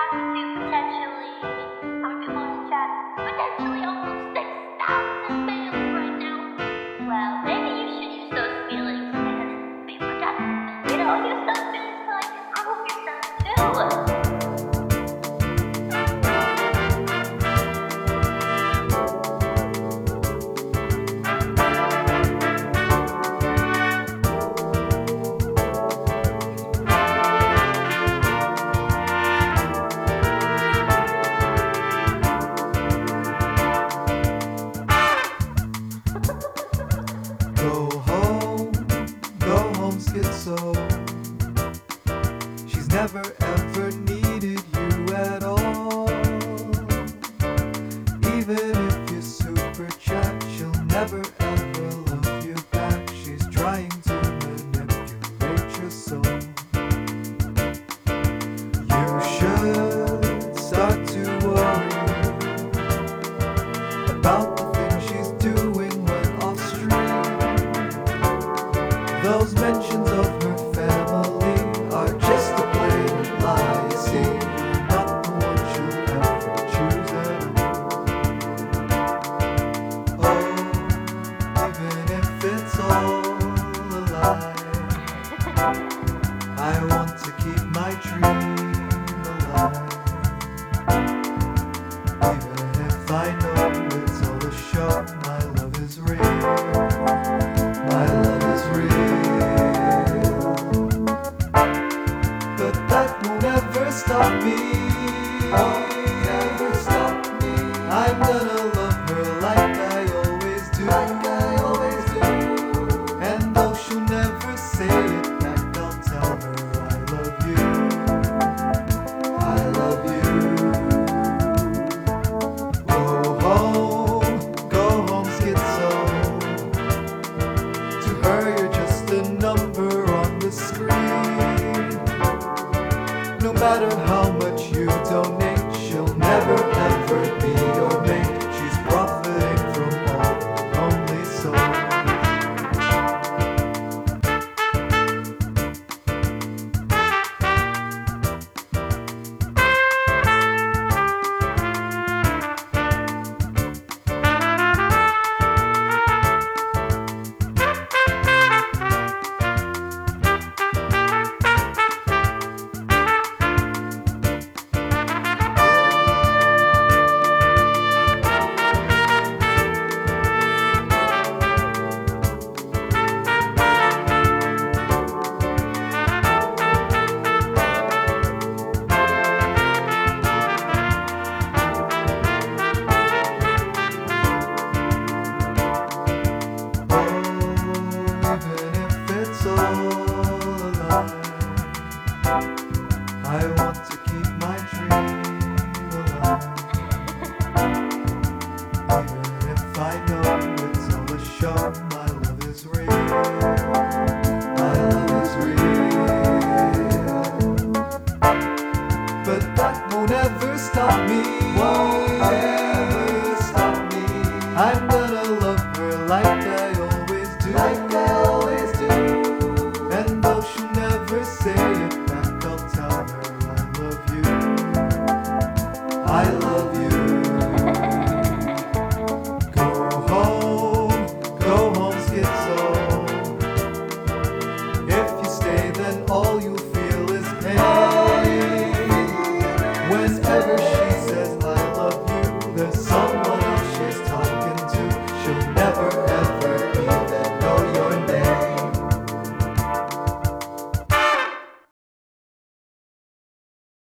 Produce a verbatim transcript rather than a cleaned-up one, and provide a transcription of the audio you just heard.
to potentially, how many people in the chat? Potentially almost six thousand males right now. Well, maybe you should use those feelings and be productive. You know, use those feelings to like improve yourself too. So she's never ever needed you at all. Even if you super chat, she'll never ever love you back. She's trying to manipulate your soul. You should start to worry about the things she's doing when off stream. Those mentions of her family are just a blatant lie. You see, you're not the one she'll ever choose at all. Oh, even if it's all a lie, I want to keep my dream alive. Even if I know it's all a show, my love is real. My love is real. Stop me, won't ever stop me. I'm gonna love her like I always do, like I always do. And though she'll never say it back, I'll tell her I love you, I love you. Go home, go home, schizo. To her you're just a number on the screen. No matter how much you donate, she'll never ever be your mate. She's profiting from all her lonely soul. I want to keep my dream alive. Even if I know it's all a show, my love is real. My love is real. But that won't ever stop me. Won't ever stop me. I'm gonna love her like I always do. Like I always do. And though she'll never say it back, I'll tell her I love you. I